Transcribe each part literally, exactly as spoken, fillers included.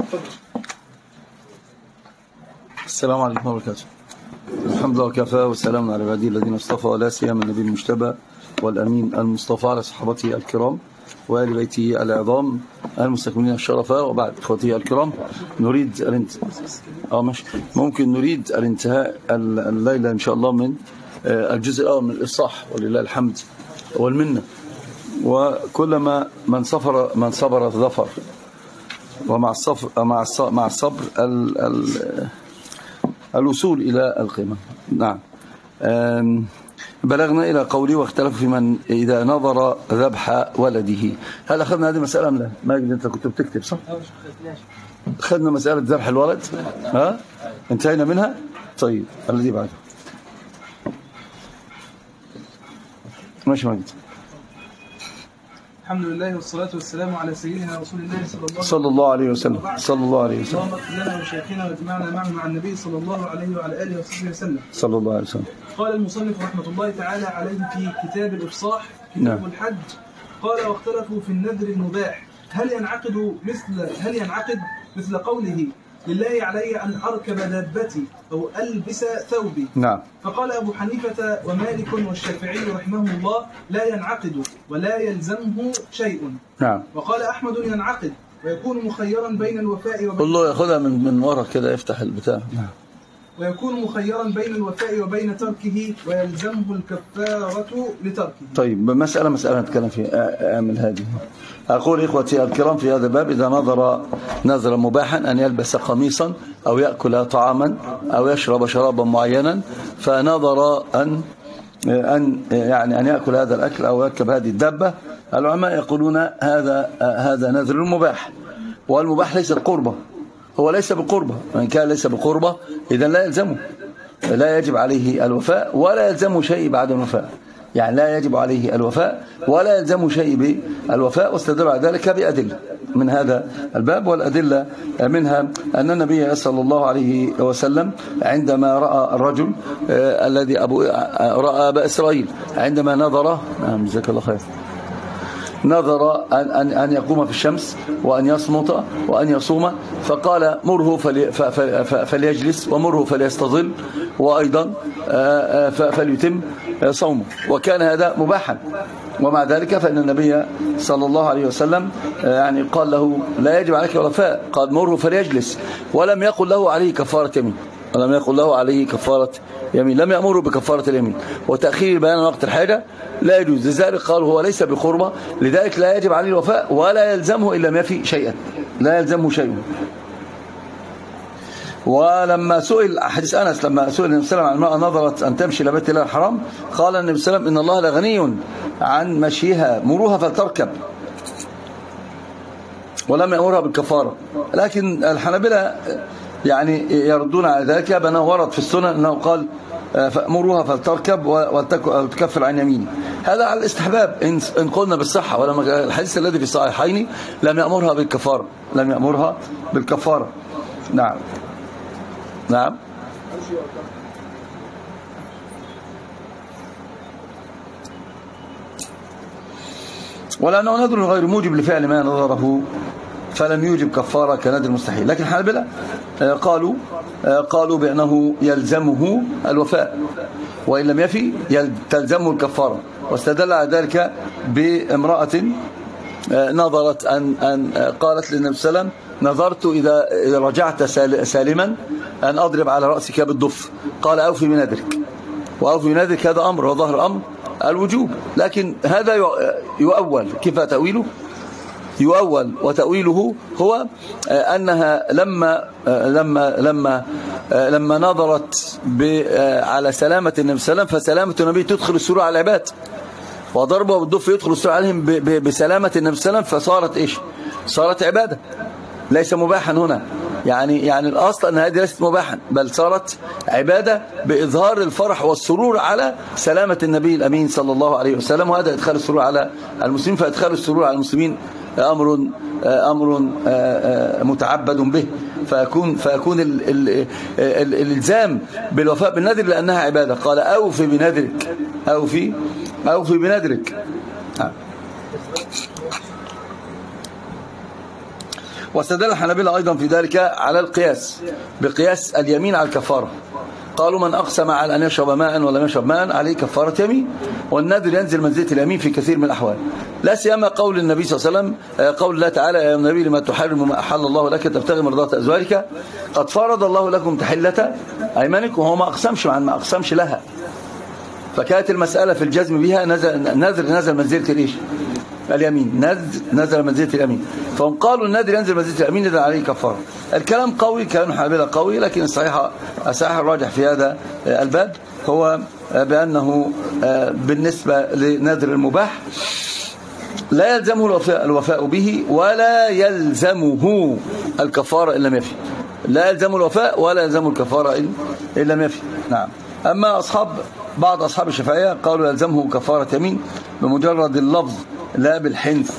السلام عليكم ورحمة الله وبركاته. الحمد لله وكفى والسلام على عباده الذين اصطفى ولا سيما النبي المجتبى والأمين المصطفى على صحابته الكرام وآل بيته العظام المستكملين الشرفاء، وبعد إخوتي الكرام نريد الانت... اه ماشي ممكن نريد الانتهاء الليلة إن شاء الله من الجزء الأول من الإصحاح، ولله الحمد والمنة. وكلما من صبر من صبر ظفر، ومع الصبر مع الصبر, مع الصبر ال ال الوصول إلى القمة. نعم. بلغنا إلى قولي واختلفوا في من إذا نظر ذبح ولده. هل أخذنا هذه المسألة أم لا؟ ماجد أنت كنت بتكتب صح؟ أخذنا مسألة ذبح الولد؟ ها؟ انتهينا منها؟ طيب الذي بعده ماشي ماجد. الحمد لله والصلاة والسلام على سيدنا رسول الله صلى الله عليه وسلم. صلى الله عليه وسلم. اللهم اغفر لنا وشيخنا واجمعنا معه مع النبي صلى الله عليه وعلى آله وصحبه وسلم. صلى الله عليه وسلم. قال المصنف رحمة الله تعالى عليه في كتاب الإفصاح كتاب نعم. الحج، قال واختلفوا في النذر المباح هل ينعقد مثل هل ينعقد مثل قوله لله علي أن أركب دابتي أو ألبس ثوبي. نعم. فقال أبو حنيفة ومالك والشافعي رحمهم الله لا ينعقد ولا يلزمه شيء. نعم. وقال أحمد ينعقد ويكون مخيرا بين الوفاء وبين قل له ياخذها من من ورا كده، يفتح البتاع. نعم. ويكون مخيرا بين الوفاء وبين تركه ويلزمه الكفارة لتركه. طيب مسألة مسألة نتكلم فيها. أعمل هذه. أقول إخوتي الكرام في هذا الباب إذا نظر نظرا مباحا أن يلبس قميصا أو يأكل طعاما أو يشرب شرابا معينا، فنظر أن أن يعني أن يأكل هذا الأكل أو يركب هذه الدابة، العلماء يقولون هذا هذا نذر مباح، والمباح ليس القربة، هو ليس بالقربة، وإن كان ليس بالقربة إذا لا يلزمه، لا يجب عليه الوفاء ولا يلزمه شيء بعد الوفاء، يعني لا يجب عليه الوفاء ولا يلزمه شيء بالوفاء. واستدل على ذلك بأدلة من هذا الباب، والأدلة منها أن النبي صلى الله عليه وسلم عندما رأى الرجل آه الذي أبو رأى أبا إسرائيل عندما نظر، نعم جزاك الله خير، نظر أن, أن, أن يقوم في الشمس وأن يصمت وأن يصوم، فقال مره فلي فليجلس ومره فليستظل وأيضا فليتم صومه، وكان هذا مباحا. ومع ذلك فإن النبي صلى الله عليه وسلم يعني قال له لا يجب عليك الوفاء، قال مره فليجلس، ولم يقل له عليه كفارة يمين، ولم يقل له عليه كفارة يمين، لم يأمره بكفارة اليمين. وتأخير بيان وقت الحاجة لا يجوز، لذلك قال هو ليس بقربة، لذلك لا يجب عليه الوفاء ولا يلزمه إلا ما في شيئا، لا يلزمه شيء. ولما سئل حديث أنس لما سئل النبي صلى الله عليه وسلم عن المرأة نظرت أن تمشي إلى بيت الله الحرام، قال النبي صلى الله عليه وسلم إن الله لغني عن مشيها مروها فلتركب، ولم يأمرها بالكفارة. لكن الحنابلة يعني يردون على ذلك بأنه ورد في السنن أنه قال فأمروها فلتركب وتكفر عن يمينه، هذا على الاستحباب إن قلنا بالصحة. ولما الحديث الذي في الصحيحين لم يأمرها بالكفارة، لم يأمرها بالكفارة. نعم نعم. ولأنه نذر غير موجب لفعل ما نظره فلم يوجب كفارة كنذر مستحيل. لكن الحنابلة قالوا قالوا بأنه يلزمه الوفاء، وإن لم يفي تلزمه الكفارة. واستدل على ذلك بامرأة نظرت أن أن قالت للنبي صلى الله عليه وسلم نظرت إذا رجعت سالما أن أضرب على رأسك بالضف، قال أوفي بنذرك، وأوفي بنذرك هذا أمر، وظهر الأمر الوجوب. لكن هذا يؤول، كيف تأويله؟ يؤول وتأويله هو أنها لما لما لما لما نظرت على سلامة النبي صلى الله عليه وسلم، فسلامة النبي تدخل السرور على العباد، وضربه بالضف يدخل السرور عليهم بسلامة النبي صلى الله عليه وسلم، فصارت إيش؟ صارت عبادة، ليس مباحا هنا. يعني يعني الأصل أن هذه ليست مباحا، بل صارت عبادة بإظهار الفرح والسرور على سلامة النبي الأمين صلى الله عليه وسلم، وهذا إدخال السرور على المسلمين. فإدخال السرور على المسلمين أمر أمر متعبد به، فيكون فيكون الإلزام بالوفاء بالنذر لأنها عبادة. قال أوفي بنذرك، أوفي أوفي بنذرك. واستدل الحنابلة أيضا في ذلك على القياس بقياس اليمين على الكفارة. قالوا من أقسم على أن يشرب ماء ولم يشرب ماء عليه كفارة يمين، والنذر ينزل منزلة اليمين في كثير من الأحوال، لا سيما قول النبي صلى الله عليه وسلم، قول الله تعالى يا النبي لما تحرم ما أحل الله لك تبتغي مرضات أزواجك قد فرض الله لكم تحلة أيمانكم. وهو ما أقسمش عن ما أقسمش لها، فكانت المسألة في الجزم بها نزل نذر نزل منزلة الإيش؟ اليمين، نزل نزل منزلة اليمين، فهم قالوا النذر ينزل منزلة اليمين نزل عليه كفارة. الكلام قوي، كانوا حنابلة قوي، لكن الصحيح الصحيح الراجح في هذا الباب هو بأنه بالنسبة لنذر المباح لا يلزمه الوفاء, الوفاء به ولا يلزمه الكفارة إن لم يفي، لا يلزمه الوفاء ولا يلزمه الكفارة إن لم يفي. نعم. أما أصحاب بعض أصحاب الشافعية قالوا يلزمه كفارة يمين بمجرد اللفظ لا بالحنث.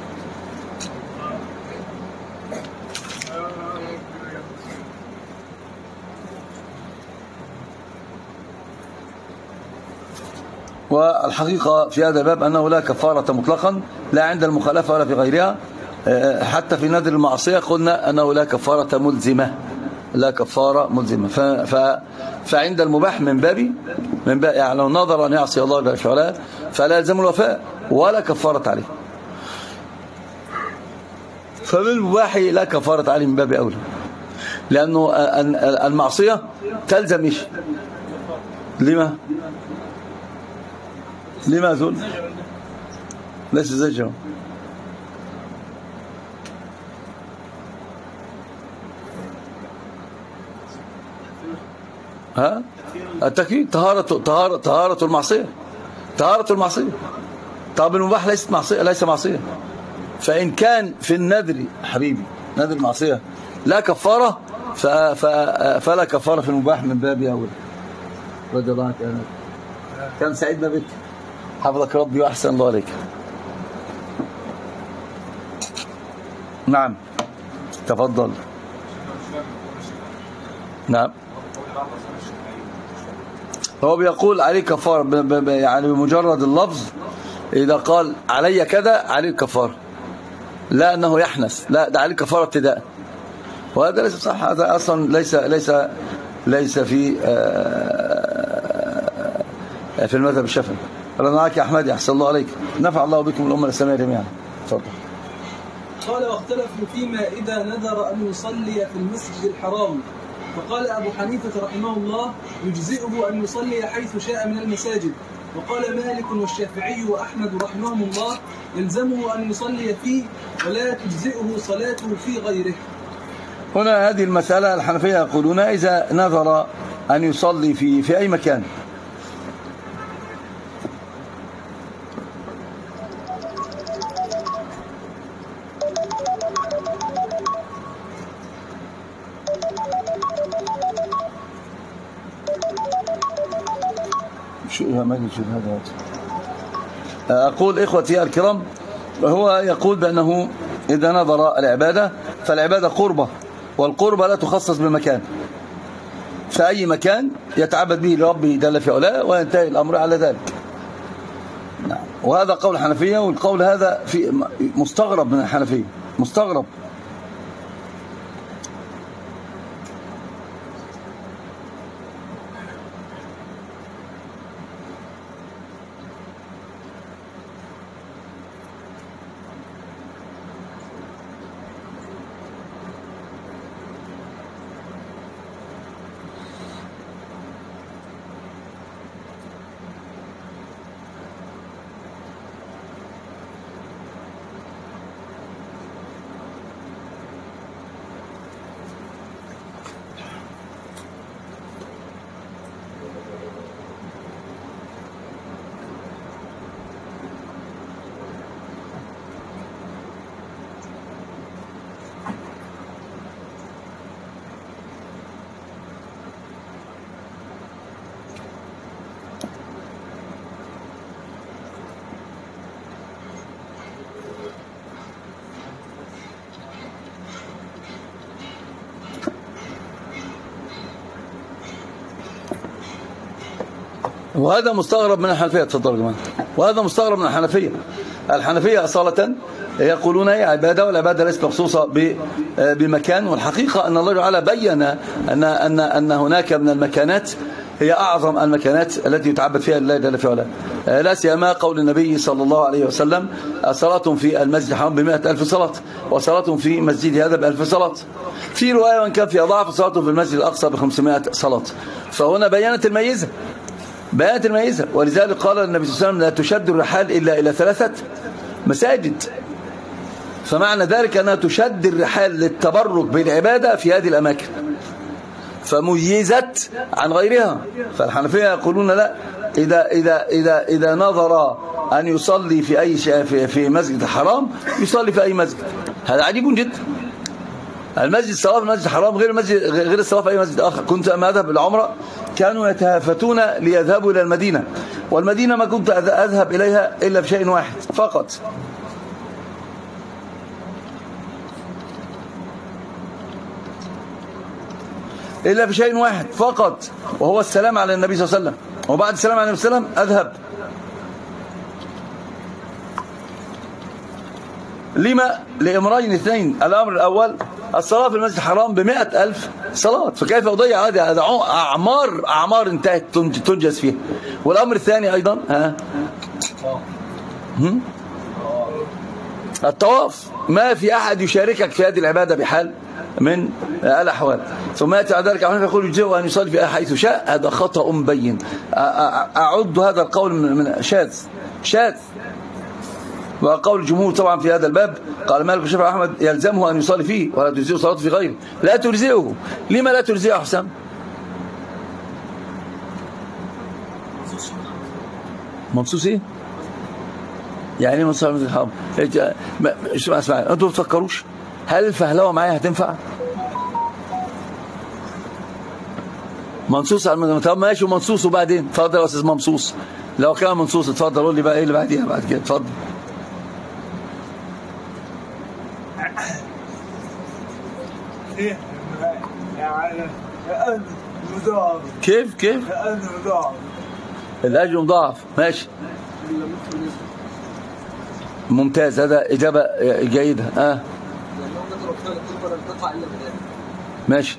والحقيقة في هذا الباب أنه لا كفارة مطلقا، لا عند المخالفة ولا في غيرها. حتى في نذر المعصية قلنا أنه لا كفارة ملزمة، لا كفارة ملزمة. ف... ف... فعند المباح من باب من باب يعني لو نظر أن يعصي الله بأفعاله فلا يلزم الوفاء ولا كفارة عليه، فبالمباح لا كفارة عليه من باب أولى، لأنه المعصية تلزم إيش؟ لما؟ لما ذل؟ ليس زجر. ها؟ التكفير طهارة طهارة طهارة المعصية، طهارة المعصية. طب المباح ليست معصية، ليس معصية. فإن كان في النذر حبيبي نذر المعصية لا كفارة ف... ف... فلا كفارة في المباح من باب أول. رضي الله عنك يا نبي. كم سعيدنا بك، حفظك ربي وأحسن الله عليك. نعم تفضل. نعم هو بيقول عليه كفارة ب... ب... يعني بمجرد اللفظ، إذا قال علي كذا عليه كفارة، لا أنه يحنث، لا ده عليه كفارة ابتداء، وهذا ليس صح. هذا أصلا ليس ليس ليس في في المذهب الشافعي. أنا معك يا أحمد، أحسن الله عليك، نفع الله بكم الأمة الإسلامية جميعا. تفضل. قال واختلفوا فيما إذا نذر أن يصلي في المسجد الحرام، فقال أبو حنيفة رحمه الله يجزئه أن يصلي حيث شاء من المساجد، وقال مالك والشافعي وأحمد رحمهم الله يلزمه أن يصلي فيه ولا تجزئه صلاته في غيره. هنا هذه المسألة الحنفية يقولون إذا نذر أن يصلي في في أي مكان هذا أقول إخوتي الكرام، هو يقول بأنه إذا نظر العبادة فالعبادة قربة، والقربة لا تخصص بمكان، فأي مكان يتعبد به لربه جل في علاه وينتهي الأمر على ذلك. وهذا قول الحنفية، والقول هذا في مستغرب من الحنفية، مستغرب. وهذا مستغرب من الحنفية. تفضل يا جماعه. وهذا مستغرب من الحنفية. الحنفية أصالة يقولون هي عبادة، والعبادة ليست مخصوصة بمكان. والحقيقة أن الله تعالى بين أن أن أن هناك من المكانات هي أعظم المكانات التي يتعبد فيها لله جل وعلا، لا سيما قول النبي صلى الله عليه وسلم: صلاة في المسجد الحرام بمئة ألف صلاة، وصلاة في مسجد هذا بألف صلاة. في رواية وإن كان فيها ضعف: صلاة في المسجد الأقصى بخمسمائة صلاة. فهنا بيانت الميزة، بيانت الميزة. ولذلك قال النبي صلى الله عليه وسلم: لا تشد الرحال إلا إلى ثلاثة مساجد. فمعنى ذلك أنها تشد الرحال للتبرك بالعبادة في هذه الأماكن، فميزت عن غيرها. فالحنفية يقولون لا، إذا إذا إذا إذا نظر أن يصلي في أي في في مسجد الحرام يصلي في أي مسجد. هذا عجيب جدا. المسجد الصلاة في المسجد الحرام غير المسجد غير الصلاة في أي مسجد آخر. كنت أما أذهب العمرة كانوا يتهافتون ليذهبوا إلى المدينة، والمدينة ما كنت أذهب إليها إلا في شيء واحد فقط، إلا في شيء واحد فقط، وهو السلام على النبي صلى الله عليه وسلم. وبعد السلام على النبي صلى الله عليه وسلم أذهب. لما؟ لأمرين اثنين. الأمر الأول: الصلاة في المسجد الحرام بمئة ألف صلاة، فكيف أضيع هذا؟ هذا أعمار أعمار انتهت تنجز فيها. والأمر الثاني أيضا ها الطواف. ما في أحد يشاركك في هذه العبادة بحال من الأحوال. ثم يأتي على ذلك أحيانا يقول: يجزئه أن يصلي في حيث شاء. هذا خطأ بين. أعد هذا القول من شاذ شاذ. وقول الجمهور طبعا في هذا الباب، قال مالك والشافعي وأحمد: يلزمه أن يصلي فيه ولا تجزئه صلاته في غيره. لا تجزئه. لما لا تجزئه حسام؟ منصوص ايه؟ يعني ايه منصوص على المسجد الحرام؟ اسمع اسمع، انتوا ما بتفكروش هل الفهلوه معايا هتنفع؟ منصوص على المسجد. طب ماشي، ومنصوص وبعدين اتفضل يا استاذ منصوص. لو كان منصوص اتفضل قول لي بقى ايه اللي بعديها بعد كده. اتفضل. كيف كيف؟ الأجر مضاعف. ماشي ممتاز، هذا إجابة جيدة. اه ماشي.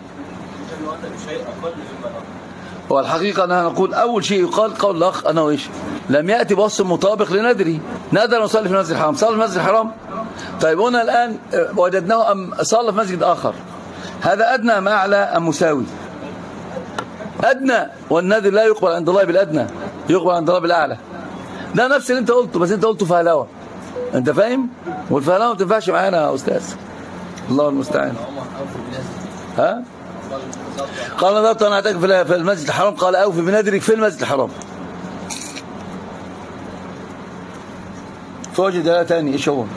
هو الحقيقة أنها نقول أول شيء يقال قول الأخ أنا وإيش لم يأتي بوصف مطابق لندري. نادر نصلي في المسجد الحرام، صلى في المسجد الحرام. طيب هنا الآن وجدناه أم صلى في مسجد آخر، هذا أدنى أم أعلى أم مساوي؟ أدنى، والنادر لا يقبل عند الله بالأدنى، يقبل عند الله بالأعلى. ده نفس اللي أنت قلته، بس أنت قلته فهلوة. أنت فاهم؟ والفهلوة ما تنفعش معانا يا أستاذ. الله المستعان. ها؟ قال نظرت أنا أعتكف في المسجد الحرام، قال أوفي بنادرك في المسجد الحرام. فوجد لا تاني إيش هو؟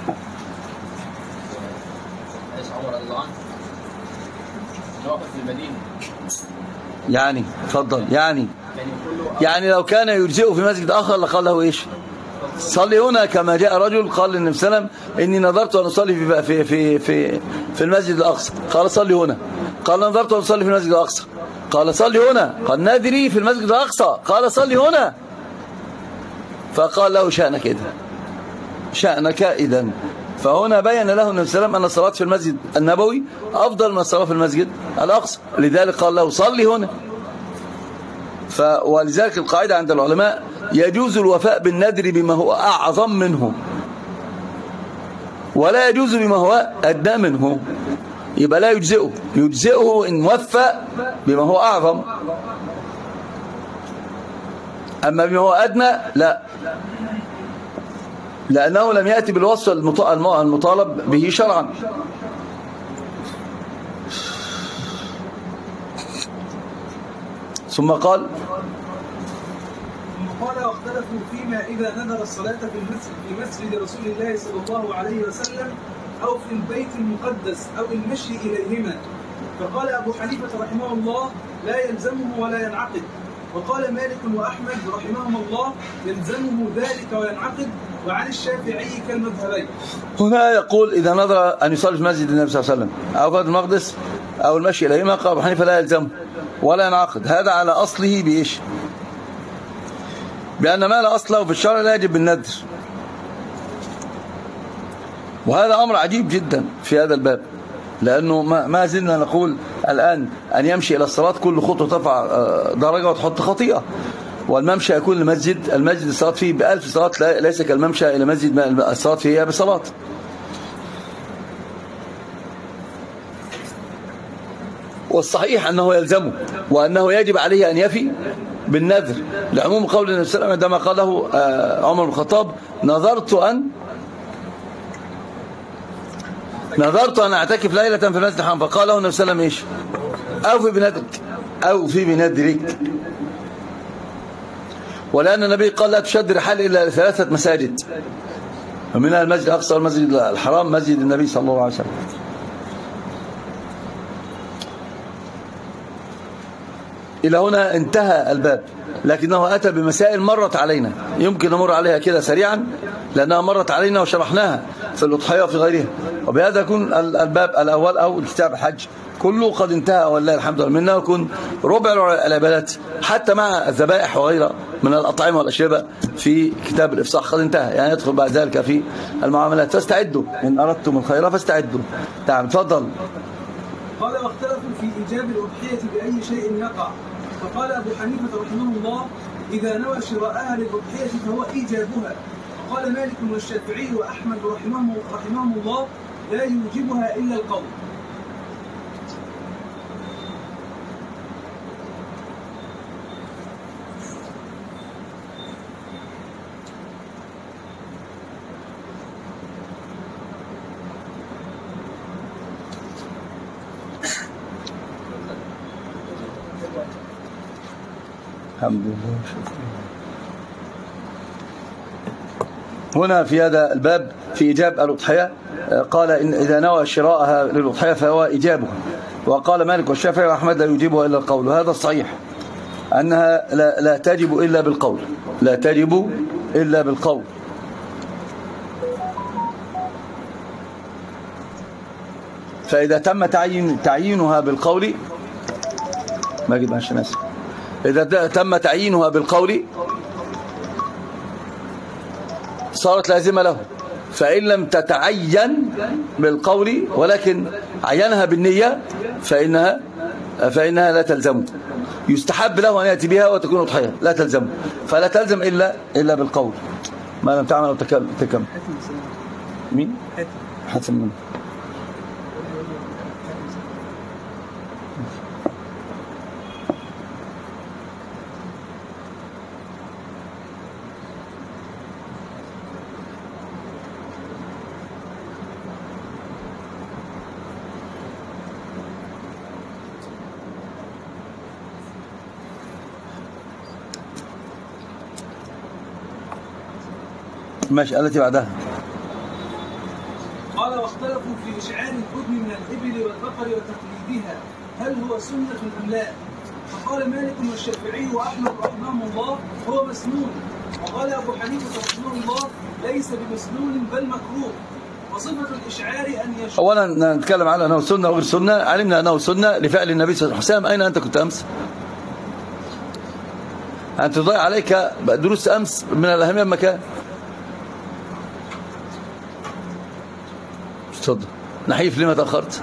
يعني اتفضل. يعني يعني لو كان يجزئه في مسجد آخر لقال له إيش؟ صلي هنا. كما جاء رجل قال للنبي صلى الله عليه وسلم: إني نظرت أن أصلي في في في في في المسجد الأقصى، قال صلي هنا. قال نظرت أن أصلي في المسجد الأقصى، قال صلي هنا. قال نادري في المسجد الأقصى، قال صلي هنا. فقال له: شأنك إذن، شأنك إذن. فهنا بين له النبي صلى الله عليه وسلم أن الصلاة في المسجد النبوي أفضل من الصلاة في المسجد الأقصى، لذلك قال له: صلي هنا. ف ولذلك القاعدة عند العلماء: يجوز الوفاء بالنذر بما هو أعظم منه، ولا يجوز بما هو أدنى منه. يبقى لا يجزئه، يجزئه إن وفى بما هو أعظم، أما بما هو أدنى لا، لأنه لم يأتي بالوصف المطالب به شرعا. ثم قال ثم قال: واختلفوا فيما إذا نذر الصلاة في المسجد في مسجد رسول الله صلى الله عليه وسلم أو في البيت المقدس أو المشي إليهما. فقال أبو حنيفة رحمه الله: لا يلزمه ولا ينعقد. وقال مالك وأحمد رحمهم الله: يلزمه ذلك وينعقد. وعن الشافعي كالمذهبين. هنا يقول: إذا نظر أن يصلي في مسجد النبي صلى الله عليه وسلم أو بيت المقدس أو المشي إليهما، قال أبو حنيفة: لا يلزمه ولا ينعقد. هذا على أصله بإيش؟ بأن ما لا أصله في الشرع لا يجب بالندر. وهذا أمر عجيب جدا في هذا الباب، لأنه ما زلنا نقول الآن أن يمشي إلى الصلاة كل خطوة ترفع درجة وتحط خطيئة، والممشى يكون المسجد المسجد الصلاة فيه بألف صلاة ليس كالممشى إلى مسجد الصلاة فيه بصلاة. والصحيح أنه يلزمه وأنه يجب عليه أن يفي بالنذر، لعموم قول النبي صلى الله عليه وسلم عندما قال له عمر بن الخطاب نذرت أن نذرت أن أعتكف ليلة في المسجد الحرام، فقال له النبي صلى الله عليه وسلم إيش؟ أوفي بنذرك أوفي بنذرك. ولأن النبي قال لا تشد رحال إلا ثلاثة مساجد، ومنها المسجد الأقصى والمسجد الحرام مسجد النبي صلى الله عليه وسلم. إلى هنا انتهى الباب، لكنه أتى بمسائل مرت علينا يمكن نمر عليها كده سريعا لأنها مرت علينا وشرحناها في الأضحية وفي غيرها، وبهذا يكون الباب الأول أو الكتاب الحج كله قد انتهى والله الحمد لله منه، يكون ربع العبادات حتى مع الذبائح وغيرها من الأطعمة والأشربة في كتاب الإفصاح قد انتهى، يعني يدخل بعد ذلك في المعاملات. فاستعدوا إن أردتم الخير فاستعدوا. نعم تفضل. قال واختلفوا في إيجاب الأضحية بأي شيء يقع، فقال أبو حنيفة رحمه الله إذا نوى شراءها للأضحية فهو إيجابها، وقال مالك والشافعي وأحمد رحمهم, رحمهم الله لا يوجبها إلا القول. الحمد لله. هنا في هذا الباب في إيجاب الأضحية قال إن إذا نوى شراءها للأضحية فهو إيجابها، وقال مالك والشافعي وأحمد لا يجيبها إلا القول، وهذا الصحيح أنها لا, لا تجب إلا بالقول، لا تجب إلا بالقول. فإذا تم تعيين تعيينها بالقول ما أجد معش ناس إذا تم تعيينها بالقول صارت لازمة له، فإن لم تتعين بالقول ولكن عينها بالنية فإنها فإنها لا تلزمه، يستحب له أن يأتي بها وتكون أضحية لا تلزمه، فلا تلزم إلا إلا بالقول ما لم تعمل أو تكمل. مين؟ حسن منه. ماشي التي بعدها. قال واختلفوا في إشعار الحكم من الإبل والبقر وتقليدها هل هو سنة أم لا؟ فقال مالك والشافعي وأحمد رحمهم الله هو مسنون، وقال أبو حنيفة رحمه الله ليس بمسنون بل مكروه، وصفة الإشعار أن يشعر. أولا نتكلم على أنه سنة وغير سنة، علمنا أنه سنة لفعل النبي صلى الله عليه وسلم. أين أنت كنت أمس؟ أنت تضيع عليك دروس أمس من الأهمية بمكان. تفضل. نحيف لما تأخرت؟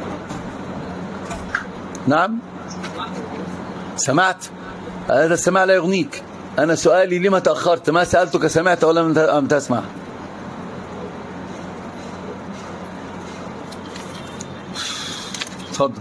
نعم سمعت؟ هذا السماع لا يغنيك. أنا سؤالي لما تأخرت؟ ما سألتك سمعت ولا لم تسمع؟ تفضل.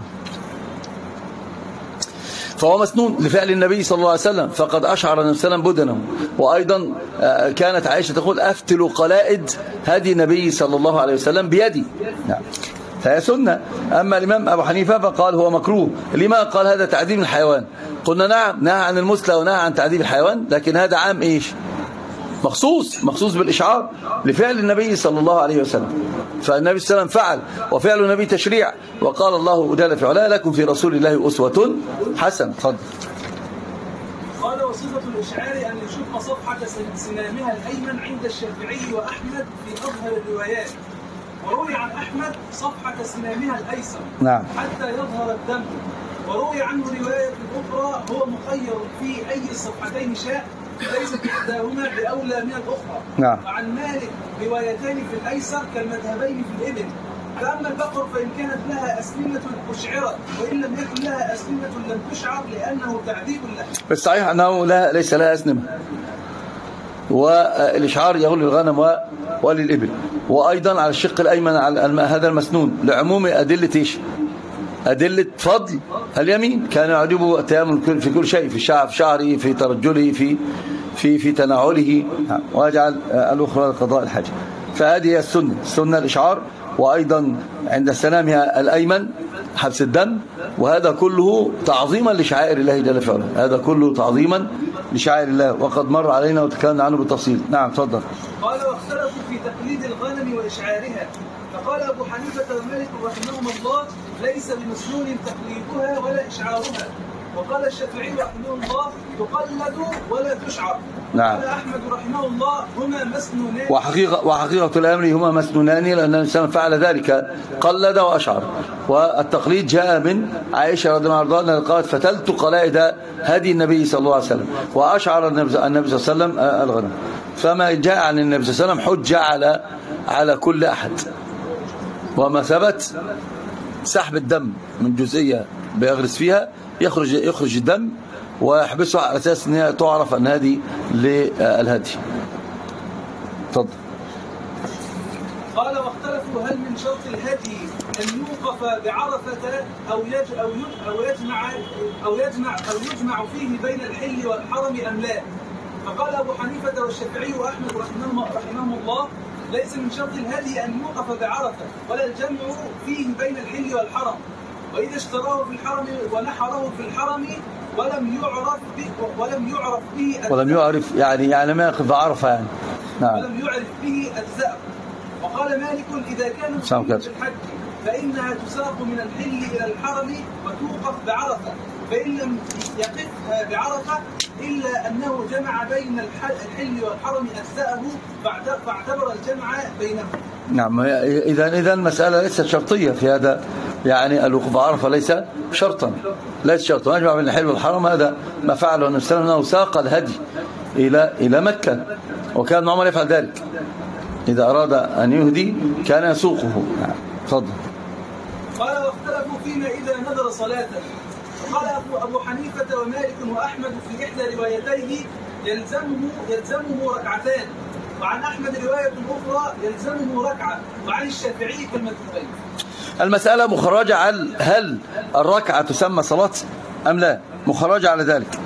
فهو مسنون لفعل النبي صلى الله عليه وسلم، فقد أشعر النبي صلى الله عليه وسلم بدنه، وأيضا كانت عائشة تقول أفتل قلائد هدي النبي صلى الله عليه وسلم بيدي. نعم فهي سنة. أما الإمام أبو حنيفة فقال هو مكروه. لما قال هذا تعذيب الحيوان؟ قلنا نعم نهى عن المثلى ونهى عن تعذيب الحيوان، لكن هذا عام إيش؟ مخصوص مخصوص بالإشعار لفعل النبي صلى الله عليه وسلم، فالنبي صلى الله عليه وسلم فعل وفعل النبي تشريع، وقال الله جل في علاه لكم في رسول الله أسوة حسنة. تفضل. قال وصفة الإشعار أن يشق صفحة سنامها الأيمن عند الشافعي وأحمد في أظهر الروايات، وروي عن أحمد صفحة سنامها الأيسر نعم حتى يظهر الدم، وروي عنه رواية أخرى هو مخير في أي الصفحتين شاء ليست إحداهما بأولى من الأخرى. نعم. وعن مالك روايتين في الأيسر كالمذهبين في الإبل. فأما البقر فإن كانت لها أسنمة أشعرت وإن لم يكن لها أسنمة لم تشعر لأنه تعذيب لها. بالصحيح أنه لا ليس لها أسنمة، والإشعار يغل للغنم وللإبل. وأيضا على الشق الأيمن على هذا المسنون لعموم أدلة إيش؟ أدلة فضل اليمين. كان يعجبه التيامن في كل شيء، في شعر في شعره، في ترجله، في في في تناوله، ويجعل الأخرى لقضاء الحاجة. فهذه هي السنة، السنة الإشعار. وأيضا عند سلامها الأيمن حبس الدم. وهذا كله تعظيما لشعائر الله جل في علاه، هذا كله تعظيما لشعائر الله، وقد مر علينا وتكلمنا عنه بالتفصيل. نعم تفضل. قال واختلفوا في تقليد الغنم وإشعارها، فقال أبو حنيفة ومالك رحمهما الله ليس بمسنون تقليدها ولا إشعارها. وقال الشافعي رحمه الله تقلد ولا تشعر. نعم. قال أحمد رحمه الله هما مسنونان. وحقيقة, وحقيقة الأمر هما مسنونان، لأن الإنسان فعل ذلك قلد وأشعر. والتقليد جاء من عائشة رضي الله عنها قالت فتلت قلائد هدي النبي صلى الله عليه وسلم، وأشعر النبي صلى الله عليه وسلم الغنم. فما جاء عن النبي صلى الله عليه وسلم حجة على على كل أحد. وما ثبت سحب الدم من جزئية بيغرس فيها يخرج يخرج الدم ويحبسه على أساس أنها تعرف أن هذه للهدي. تفضل. قال واختلفوا هل من شرط الهدي أن يوقف بعرفة أو يج أو أو يجمع أو يجمع أو يجمع فيه بين الحل والحرم أم لا؟ فقال أبو حنيفة والشافعي وأحمد رحمهم رحمهم الله ليس من شرط الهدي أن يوقف بعرفة ولا الجمع فيه بين الحل والحرم، وإذا اشتراه في الحرم ونحره في الحرم ولم يعرف به ولم يعرف به ولم يعرف يعني يعني ما يقف بعرفة يعني. نعم. ولم يعرف به أجزاء. وقال مالك إذا كان في الحج فإنها تساق من الحل إلى الحرم وتوقف بعرفة، فإن لم يقفها بعرفة إلا أنه جمع بين الحل والحرم أجزاءه فاعتبر الجمع بينهم. نعم. إذا إذا المسألة ليست شرطية في هذا، يعني الوقوف بعرفة ليس شرطا، ليس شرطا. يجمع بين الحل والحرم هذا ما فعله النبي صلى الله عليه وسلم، أنه ساق الهدي إلى إلى مكة، وكان عمر يفعل ذلك إذا أراد أن يهدي كان يسوقه. تفضل. قال واختلفوا فيما إذا نذر صلاة. قال أبو, أبو حنيفة ومالك وأحمد في إحدى روايتيه يلزمه يلزمه ركعتان، وعن أحمد رواية أخرى يلزمه ركعة، وعن الشافعي كالمذهبين. المسألة مخرجة على هل الركعة تسمى صلاة أم لا، مخرجة على ذلك.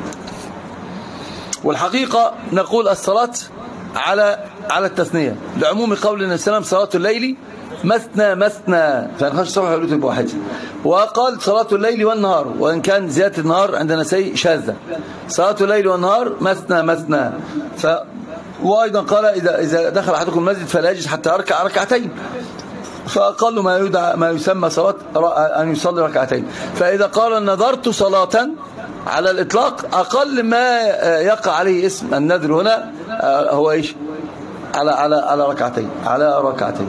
والحقيقة نقول الصلاة على على التثنية لعموم قول النبي صلى الله عليه وسلم صلاة الليل مثنى مثنى، فنخش الصبح والوتر بواحد. وقال صلاة الليل والنهار، وإن كان زيادة النهار عندنا شيء شاذة، صلاة الليل والنهار مثنى مثنى. ف وأيضا قال إذا إذا دخل أحدكم المسجد فلا يجلس حتى يركع ركعتين، فأقل ما يدعى ما يسمى صلاة أن يصلي ركعتين. فإذا قال نذرت صلاة على الإطلاق أقل ما يقع عليه اسم النذر هنا هو إيش؟ على على على ركعتين، على ركعتين.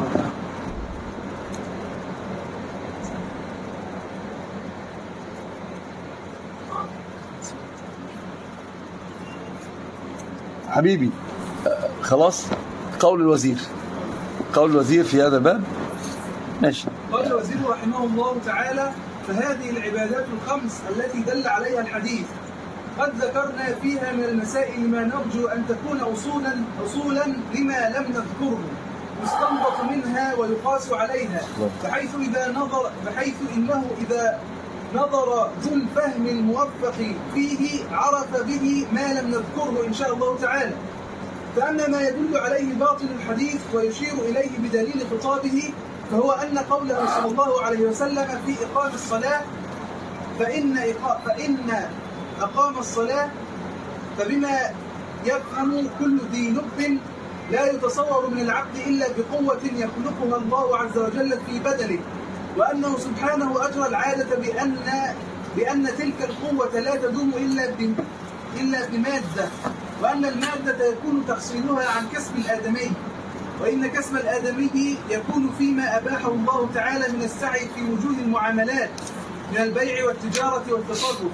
حبيبي خلاص. قول الوزير قول الوزير في هذا الباب ماشي. قال الوزير رحمه الله تعالى فهذه العبادات الخمس التي دل عليها الحديث قد ذكرنا فيها من المسائل ما نرجو أن تكون أصولا أصولا لما لم نذكره يستنبط منها ويقاس عليها، بحيث إذا نظر بحيث إنه إذا نظر ذو الفهم الموفق فيه عرف به ما لم نذكره إن شاء الله تعالى. فأما ما يدل عليه باطل الحديث ويشير إليه بدليل خطابه فهو أن قوله صلى الله عليه وسلم في إقام الصلاة فإن فإن أقام الصلاة فبما يفهم كل ذي لب لا يتصور من العبد إلا بقوة يخلقها الله عز وجل في بدنه، وأنه سبحانه أجرى العادة بأن بأن تلك القوة لا تدوم إلا إلا بمادة، وأن المادة يكون تحصيلها عن كسب الآدمي، وإن كسب الآدمي يكون فيما أباحه الله تعالى من السعي في وجوه المعاملات من البيع والتجارة والتصرف،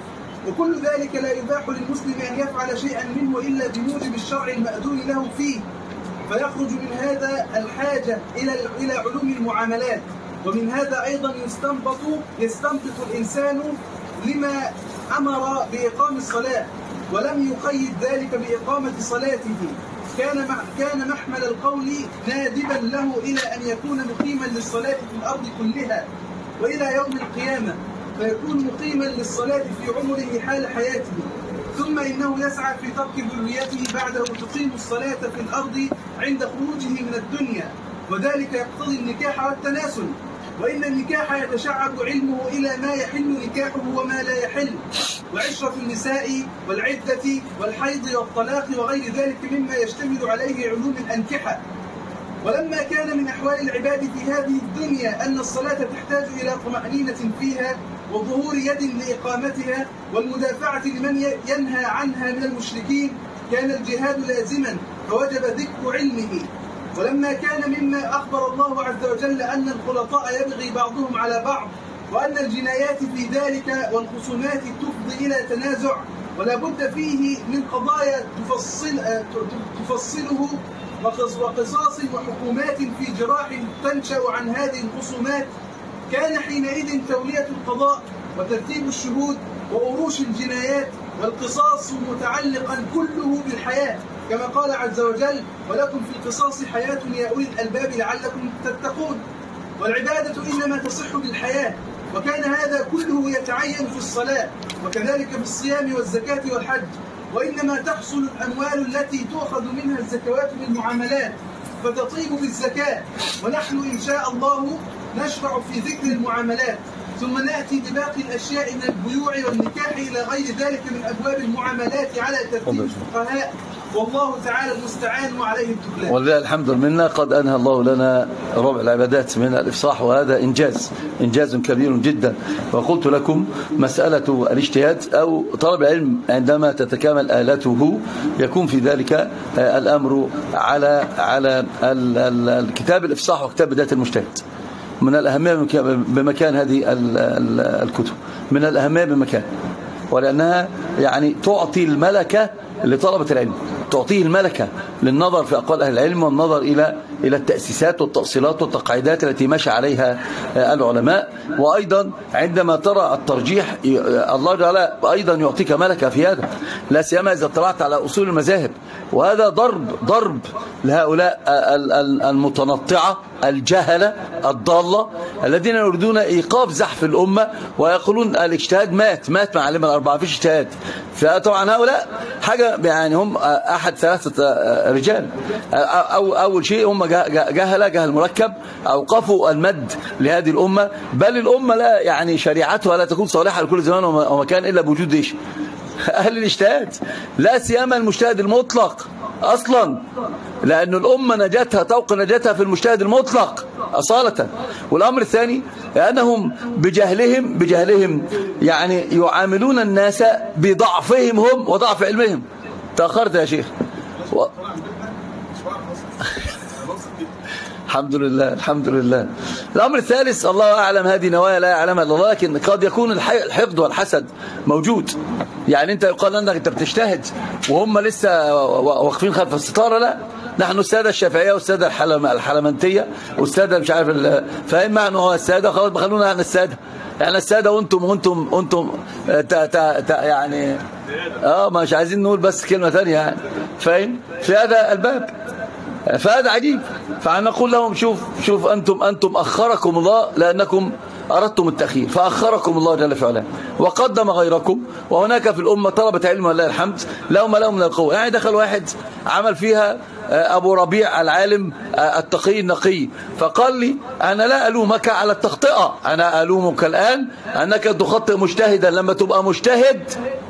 وكل ذلك لا يباح للمسلم أن يفعل شيئا منه إلا بموجب الشرع المأذون له فيه، فيخرج من هذا الحاجة إلى إلى علوم المعاملات. ومن هذا أيضا يستنبط يستنبط الإنسان لما أمر بإقام الصلاة ولم يقيد ذلك بإقامة صلاته، كان كان محمل القول نادبا له إلى أن يكون مقيما للصلاة في الأرض كلها وإلى يوم القيامة، فيكون مقيما للصلاة في عمره حال حياته، ثم إنه يسعى في ترك ذريته بعده تقيم الصلاة في الأرض عند خروجه من الدنيا، وذلك يقتضي النكاح والتناسل، وإن النكاح يتشعب علمه إلى ما يحل نكاحه وما لا يحل، وعشرة النساء والعدة والحيض والطلاق وغير ذلك مما يشتمل عليه علوم الأنكحة. ولما كان من أحوال العباد في هذه الدنيا أن الصلاة تحتاج إلى طمأنينة فيها وظهور يد لإقامتها والمدافعة لمن ينهى عنها من المشركين، كان الجهاد لازما فوجب ذكر علمه. ولما كان مما أخبر الله عز وجل أن الخلطاء يبغي بعضهم على بعض، وأن الجنايات في ذلك والخصومات تفضي إلى تنازع، ولا بد فيه من قضايا تفصل تفصله وقصاص وحكومات في جراح تنشأ عن هذه الخصومات، كان حينئذ تولية القضاء وترتيب الشهود وأروش الجنايات والقصاص متعلقا كله بالحياة، كما قال عز وجل: ولكم في القصاص حياة يا أولي الألباب لعلكم تتقون. والعبادة إنما تصح بالحياة، وكان هذا كله يتعين في الصلاة، وكذلك في الصيام والزكاة والحج. وإنما تحصل الأموال التي تؤخذ منها الزكوات بالمعاملات فتطيب بالزكاة، ونحن إن شاء الله نشرع في ذكر المعاملات، ثم نأتي بباقي الأشياء من البيوع والنكاح إلى غير ذلك من أبواب المعاملات على ترتيب الفقهاء، والله تعالى المستعان وعليه التكلان. ولله الحمد منا، قد أنهى الله لنا ربع العبادات من الإفصاح، وهذا إنجاز إنجاز كبير جدا. وقلت لكم مسألة الاجتهاد أو طلب العلم عندما تتكامل آلته يكون في ذلك الأمر على على الكتاب الإفصاح وكتاب بداية المجتهد، من الأهمية بمكان هذه الكتب، من الأهمية بمكان، ولأنها يعني تعطي الملكة لطلبة العلم، تعطيه الملكة للنظر في أقوال أهل العلم والنظر إلى إلى التأسيسات والتأصيلات والتقاعدات التي مشى عليها العلماء. وأيضا عندما ترى الترجيح الله تعالى أيضا يعطيك ملكة في هذا، لا سيما إذا اطلعت على أصول المذاهب، وهذا ضرب ضرب لهؤلاء المتنطعة الجهلة الضالة الذين يريدون إيقاف زحف الأمة ويقولون الاجتهاد مات مات مع الأئمة الأربعة، فيش اجتهاد. فطبعا هؤلاء حاجة يعني هم أحد ثلاثة رجال، أو أول شيء هم جهلة جهل مركب أوقفوا المد لهذه الأمة، بل الأمة لا يعني شريعتها لا تكون صالحة لكل زمان ومكان إلا بوجود إيش؟ أهل الاجتهاد، لا سيما المجتهد المطلق أصلا، لأن الأمة نجاتها طوق نجاتها في المجتهد المطلق أصالة. والأمر الثاني أنهم بجهلهم بجهلهم يعني يعاملون الناس بضعفهم هم وضعف علمهم. تأخرت يا شيخ و... الحمد لله الحمد لله. الأمر الثالث الله أعلم، هذه نوايا لا يعلمها إلا الله، لكن قد يكون الحقد والحسد موجود. يعني أنت يقال أنك أنت بتجتهد وهم لسه واقفين خلف الستارة. لا، نحن السادة الشافعية والسادة الحلمنتية والسادة مش عارف فاهم معنى هو السادة، خلاص بخلونا احنا السادة، احنا السادة وانتم وانتم وانتم تا تا تا يعني اه مش عايزين نقول بس كلمة ثانية يعني فاهم في هذا الباب. فهذا عجيب، فنقول لهم شوف شوف أنتم أنتم أخركم الله لأنكم أردتم التأخير، فأخركم الله جل في علاه وقدم غيركم. وهناك في الأمة طلبة علم ولله الحمد لهم لهم من القوة. يعني دخل واحد عمل فيها أبو ربيع العالم التقي النقي، فقال لي أنا لا ألومك على التخطئة، أنا ألومك الآن أنك تخطئ مجتهدا. لما تبقى مجتهد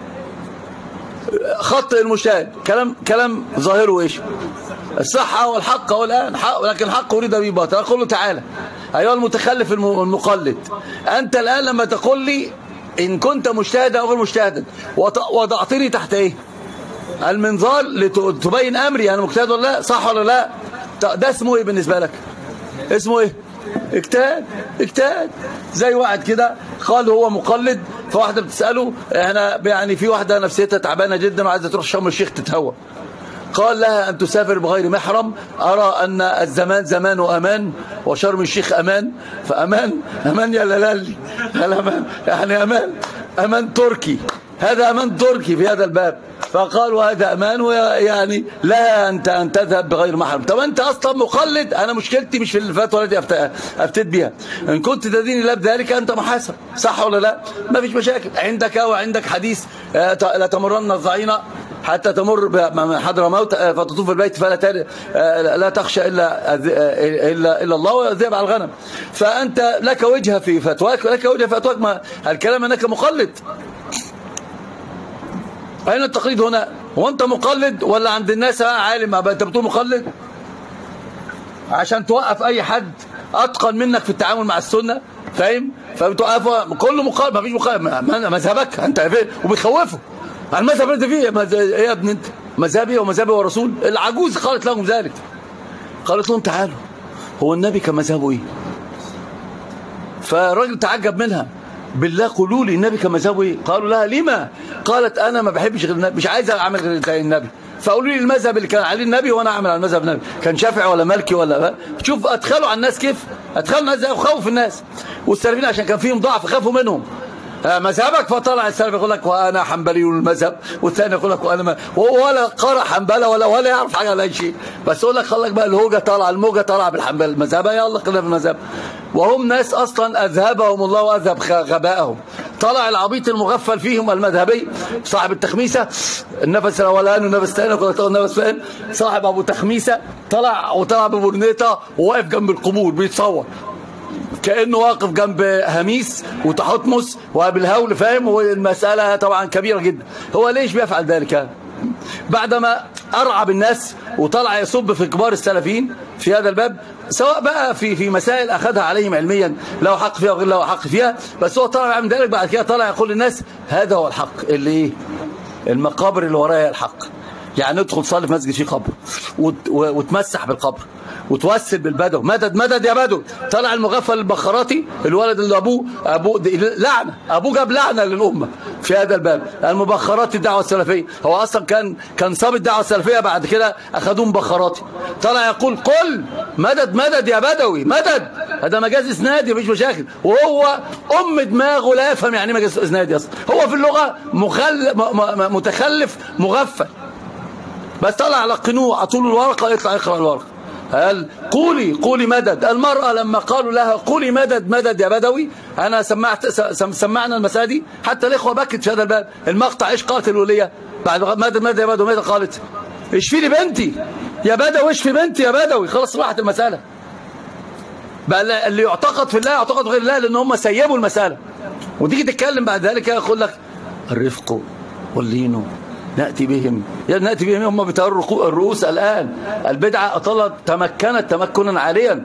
خطئ المجتهد، كلام كلام ظاهره إيش؟ الصحة والحق هو الآن حق، لكن الحق أريد به باطل. أقول له تعالى أيها المتخلف المقلد، أنت الآن لما تقول لي إن كنت مجتهدا أو غير مجتهدا وضعتني تحت إيه؟ المنظار لتبين أمري أنا مجتهد ولا لا، صح ولا لا؟ ده اسمه إيه بالنسبة لك؟ اسمه إيه؟ اجتهاد. اجتهاد زي واحد كده قال هو مقلد فواحده بتساله احنا يعني في واحده نفسيتها تعبانه جدا وعايزه تروح شرم الشيخ تتهوى، قال لها ان تسافر بغير محرم، ارى ان الزمان زمان وامان وشرم الشيخ امان، فامان امان يا لالي امان يعني امان امان تركي، هذا امان تركي في هذا الباب. فقال وهذا امان ويعني لا انت ان تذهب بغير محرم. طب انت اصلا مقلد، انا مشكلتي مش في الفتوى التي افتيت بها، ان كنت تدين الله بذلك انت محاسب، صح ولا لا؟ ما فيش مشاكل. عندك وعندك حديث لا تمرن الظعينه حتى تمر بحضر موت فتطوف البيت فلا لا تخشى الا الا الا الله ويذهب على الغنم. فانت لك وجهه في فتواك ولك وجهه في فتواك، ما الكلام انك مقلد. أين التقليد هنا؟ هو أنت مقلد ولا عند الناس عالم؟ أنت بتقول مقلد عشان توقف أي حد أتقن منك في التعامل مع السنة، فاهم؟ فبتوقفه كله مقلد، ما فيش مقلد. مذهبك أنت فين؟ وبتخوفه المذهب أنت فيه إيه يا ابن أنت؟ مذهبي ومذهبي ورسول. العجوز قالت لهم ذلك، قالت لهم تعالوا هو النبي كان مذهبه إيه؟ فالراجل تعجب منها، بالله قولوا لي النبي كان مذهبه ايه؟ قالوا لها لما؟ قالت انا ما بحبش غير النبي، مش عايزه اعمل غير زي النبي، فقولوا لي المذهب اللي كان عليه النبي وانا اعمل على المذهب النبي. كان شافعي ولا مالكي ولا؟ شوف ادخلوا على الناس كيف، ادخلوا الناس زي وخوف الناس. والسلفيين عشان كان فيهم ضعف خافوا منهم. مذهبك، فطلع السلف يقول لك وانا حنبلي المذهب، والثاني يقول لك وانا ما ولا قرأ حنبله ولا ولا يعرف حاجه ولا شيء، بس يقول لك خلك بقى الهوجه طالعه الموجه طالعه بالحنبله المذهب، يلا خلينا في المذهب. وهم ناس اصلا اذهبهم الله واذهب غبائهم. طلع العبيط المغفل فيهم المذهبي صاحب التخميسه، النفس الاولاني والنفس الثاني والنفس الثاني، صاحب ابو تخميسه طلع وطلع ببرنيطه وواقف جنب القبور بيتصور كأنه واقف جنب هميس وتحتمس وابي الهول، فاهم؟ والمسألة طبعا كبيرة جدا. هو ليش بيفعل ذلك؟ بعدما أرعب الناس وطلع يصب في كبار السلفيين في هذا الباب، سواء بقى في في مسائل أخذها عليهم علميا له حق فيها وغير له حق فيها، بس هو طلع من ذلك بعد كده طلع يقول للناس هذا هو الحق، اللي المقابر اللي ورايا الحق. يعني ندخل تصلي في مسجد فيه قبر وتمسح بالقبر وتوسل بالبدو، مدد مدد يا بدو. طلع المغفل البخاراتي الولد اللي ابوه ابوه لعنه، ابوه جاب لعنه للامه في هذا الباب. المبخراتي الدعوه السلفيه، هو اصلا كان كان صاب الدعوه السلفيه، بعد كده اخذوه مبخراتي. طلع يقول قل مدد مدد يا بدوي مدد، هذا مجاز اسنادي مفيش مشاكل، وهو ام دماغه لا يفهم يعني مجاز اسنادي اصلا، هو في اللغه مخل... م... متخلف مغفل. بس طلع لقنوه على طول الورقه يطلع يقرا الورقه. قال قولي قولي مدد. المرأة لما قالوا لها قولي مدد مدد يا بدوي، أنا سمعت سمعنا المسألة دي حتى الإخوة بكت في هذا الباب. المقطع إيش قالت الولية بعد مدد مدد يا بدوي؟ ماذا قالت؟ اشفي لي بنتي يا بدوي، اشفي بنتي يا بدوي، خلاص راحت المسألة. بقى اللي يعتقد في الله يعتقد غير الله، لأن هم سيبوا المسألة. وتيجي تتكلم بعد ذلك يقول لك الرفق واللين نأتي بهم، يعني نأتي بهم هم بتوع الرؤوس الآن. البدعة أطلت تمكنت تمكنا عاليا،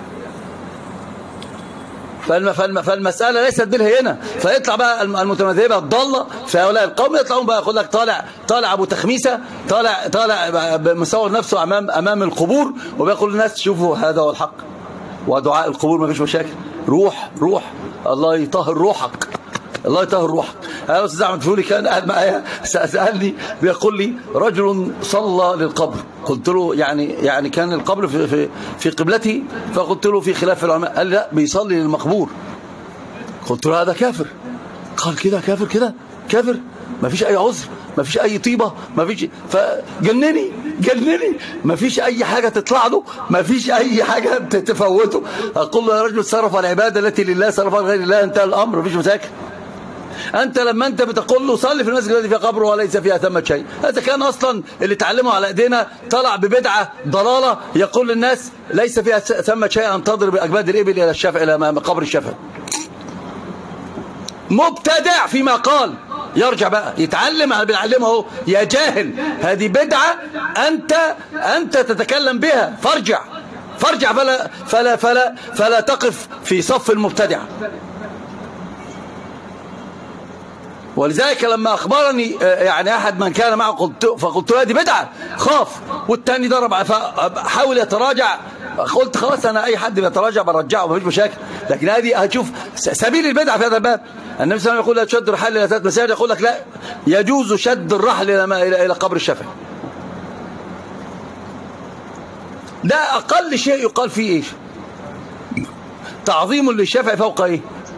فالمسألة ليست بالهينة. فيطلع بقى المتمذهبة الضالة في هؤلاء القوم، يطلعون بقى يقول لك طالع طالع أبو تخميسة، طالع طالع مصور نفسه أمام أمام القبور وبيقول للناس شوفوا هذا هو الحق، ودعاء القبور ما فيش مشاكل، روح روح الله يطهر روحك، الله يطهر روحك. انا استاذ احمد فولي كان قاعد معايا سالني بيقول لي رجل صلى للقبر، قلت له يعني يعني كان القبر في في, في قبلته، فقلت له في خلاف العلماء، قال لا بيصلي للمقبور. قلت له هذا كافر. قال كده كافر كده كافر، ما فيش اي عذر، ما فيش اي طيبه، ما فيش. فجنني جنني، ما فيش اي حاجه تطلع له، ما فيش اي حاجه تفوته. اقول له يا رجل صرف العباده التي لله صرفها لغير الله، انتهى الامر، ما فيش مشاكل. أنت لما أنت بتقول له صلي في المسجد الذي فيه قبر وليس فيها ثمة شيء، هذا كان أصلا اللي تعلمه على إيدينا طلع ببدعة ضلالة يقول للناس ليس فيها ثمة شيء أن تضرب أجباد الإبل إلى الشافع إلى قبر الشافع. مبتدع فيما قال، يرجع بقى يتعلم على بنعلمه اهو يا جاهل، هذه بدعة أنت أنت تتكلم بها، فارجع فارجع فلا فلا فلا فلا تقف في صف المبتدع. ولذلك لما أخبرني يعني أحد من كان معه قلت فقلت له هذه بدعة، خاف، والتاني ضرب، فحاول يتراجع. قلت خلاص أنا أي حد بيتراجع برجعه مفيش مشاكل، لكن هذه هتشوف سبيل البدعة في هذا الباب. النبي صلى الله عليه وسلم يقول لا تشد الرحال إلى ثلاث مساجد، يقول لك لا يجوز شد الرحل إلى إلى إلى قبر الشافعي. ده أقل شيء يقال فيه إيش؟ تعظيم للشافعي فوق إيه؟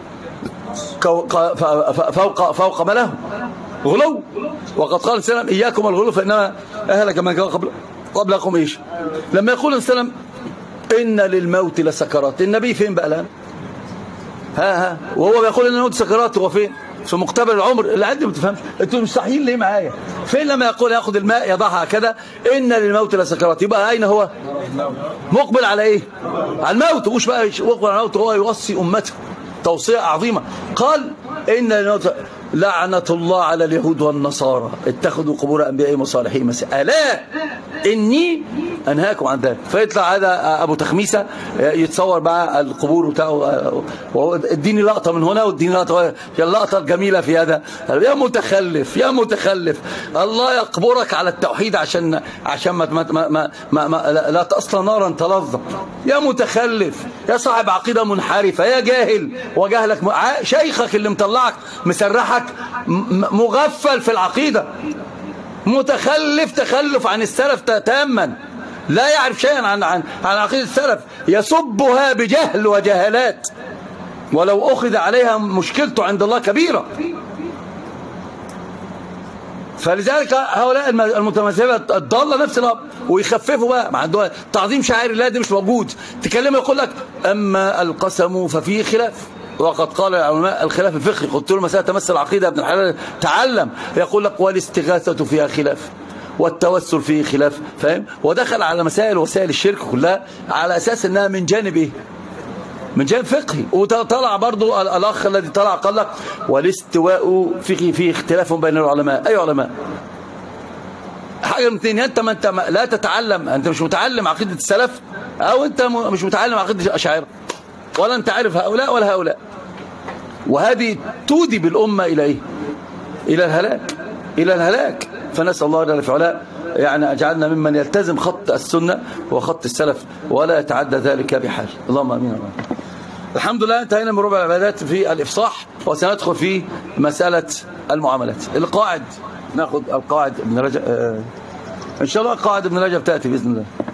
فوق فوق ما له غلو. وقد قال السلام إياكم الغلو فإنما أهلك من كان قبل قبلكم إيش؟ لما يقول السلام إن للموت لسكرات، النبي فين بقى الآن؟ ها ها وهو بيقول إن الموت سكرات، هو فين؟ في مقتبل العمر. اللي عندي ما تفهمش انتوا مستحيل ليه معايا؟ فين لما يقول ياخذ الماء يضعها كذا إن للموت لسكرات؟ يبقى أين هو؟ مقبل على إيه؟ على الموت. وش بقى مقبل على الموت؟ هو يوصي أمته توصية عظيمة. قال إن للموت لعنة الله على اليهود والنصارى اتخذوا قبور أنبيائهم وصالحين مساجد ألا إني أنهاكم عن ذلك. فيطلع هذا أبو تخميسة يتصور مع القبور بتاعه، اديني لقطة من هنا واديني لقطة، يا اللقطة الجميلة في هذا. يا متخلف يا متخلف، الله يقبرك على التوحيد عشان عشان ما ما ما, ما, ما لا تصل نارا تلظى. يا متخلف يا صاحب عقيدة منحرفة يا جاهل، وجهلك شيخك اللي مطلعك مسرحك مغفل في العقيدة، متخلف تخلف عن السلف تاما، لا يعرف شيئا عن عن عن عقيدة السلف، يسبها بجهل وجهالات، ولو أخذ عليها مشكلته عند الله كبيرة. فلذلك هؤلاء المتمذهبة الضالة نفس الأمر، ويخففوا بقى مع عندهم تعظيم شعائر الله دي مش موجود. تكلمه يقول لك أما القسم ففيه خلاف، وقد قال العلماء الخلاف الفقهي. قلت له مسألة تمس العقيدة ابن الحلال تعلم، يقول لك والاستغاثة فيها خلاف والتوسل فيه خلاف، فاهم؟ ودخل على مسائل وسائل الشرك كلها على أساس أنها من جانب إيه؟ من جانب فقهي. وطلع برضو الأخ الذي طلع قال لك والاستواء فيه فيه اختلاف بين العلماء. أي علماء؟ حاجة من اثنين، أنت ما أنت لا تتعلم، أنت مش متعلم عقيدة السلف، أو أنت مش متعلم عقيدة الأشاعرة، ولا أنت عارف هؤلاء ولا هؤلاء. وهذه تودي بالأمة إلى إيه؟ إلى الهلاك، إلى الهلاك. فنسأل الله جل وعلا يعني أجعلنا ممن يلتزم خط السنة وخط السلف ولا يتعدى ذلك بحال. اللهم آمين. الله. الحمد لله انتهينا من ربع العبادات في الإفصاح، وسندخل في مسألة المعاملات. القاعد ناخذ القاعد ابن رجب، آه إن شاء الله قاعد ابن رجب تأتي بإذن الله.